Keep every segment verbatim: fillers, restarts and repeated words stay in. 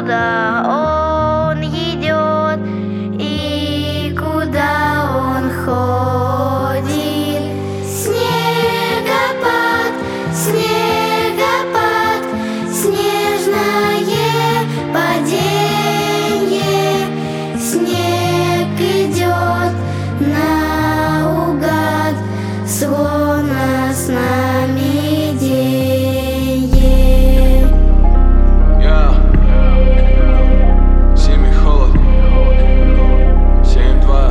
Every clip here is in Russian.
куда он идет и куда он ходит. Снегопад, снегопад, снежное паденье. Снег идет наугад, словно с нами деньги. Я зимний холод семь два.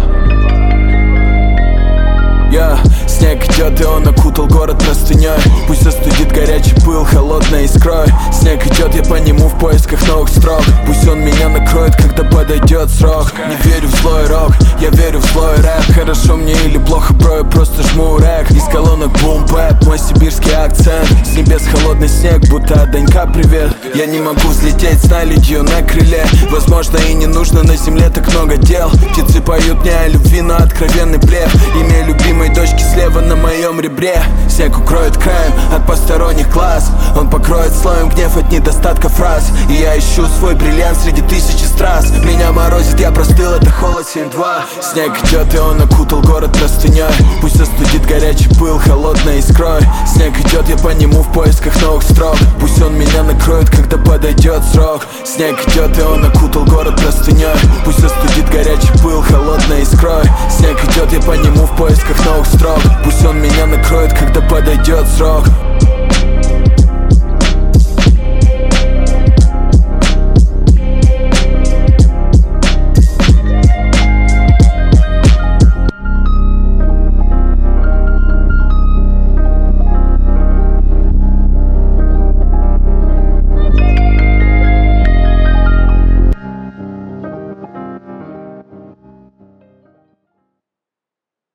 Я снег идет, и он окутал город простыней. Пусть остудит горячий пыл холодной искрой. Снег идет, я по нему в поисках новых строк. Пусть он меня накроет, когда подойдет срок. Не верю в злой рок, я верю в злой рэп. Хорошо мне или плохо, бро, я просто жму рэк. Из колонок бум-бэп, мой сибирский акцент. С небес холодный снег, будто от Данька привет. Я не могу взлететь с наледью на крыле. Возможно и не нужно, на земле так много дел. Птицы поют мне о любви, но откровенный блеф. Имя любимой дочки слева на моем ребре. Снег укроет краем от посторонних глаз. Он покроет слоем гнев от недостатка фраз. И я ищу свой бриллиант среди тысячи страз. Меня морозит, я простыл, это холод семь два. Снег идет, и он окутал город простыней. Пусть остудит горячий пыл холодной искрой. Снег идет, я по нему в поисках новых строк. Пусть он меня накроет, когда подойдет срок. Снег идет, и он окутал город простыней. Пусть остудит горячий пыл холодной искрой. Снег идет, я по нему в поисках новых строк. Пусть он меня накроет, когда подойдет срок.